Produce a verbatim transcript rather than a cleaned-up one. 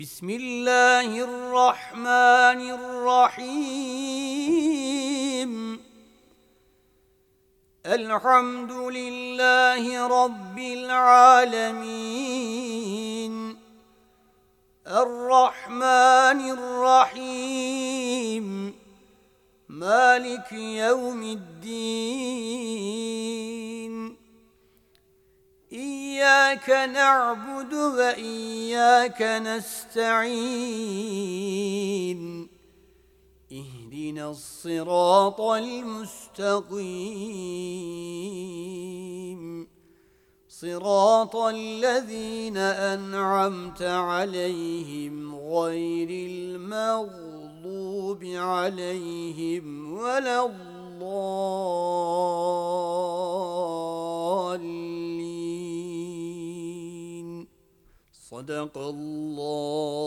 بسم الله الرحمن الرحيم. الحمد لله رب العالمين، الرحمن الرحيم، مالك يوم الدين. إياك نعبد وإياك نستعين، اهدنا الصراط المستقيم، صراط الذين أنعمت عليهم غير المغضوب عليهم ولا الضالين. صدق الله